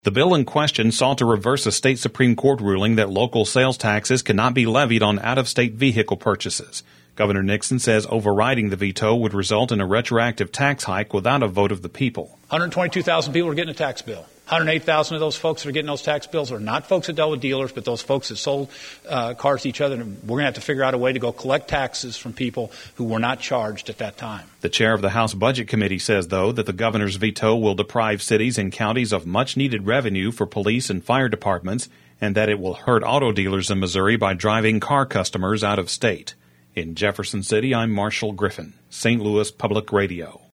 The bill in question sought to reverse a state Supreme Court ruling that local sales taxes cannot be levied on out-of-state vehicle purchases. Governor Nixon says overriding the veto would result in a retroactive tax hike without a vote of the people. 122,000 people are getting a tax bill. 108,000 of those folks that are getting those tax bills are not folks that dealt with dealers, but those folks that sold cars to each other. And we're going to have to figure out a way to go collect taxes from people who were not charged at that time. The chair of the House Budget Committee says, though, that the governor's veto will deprive cities and counties of much-needed revenue for police and fire departments, and that it will hurt auto dealers in Missouri by driving car customers out of state. In Jefferson City, I'm Marshall Griffin, St. Louis Public Radio.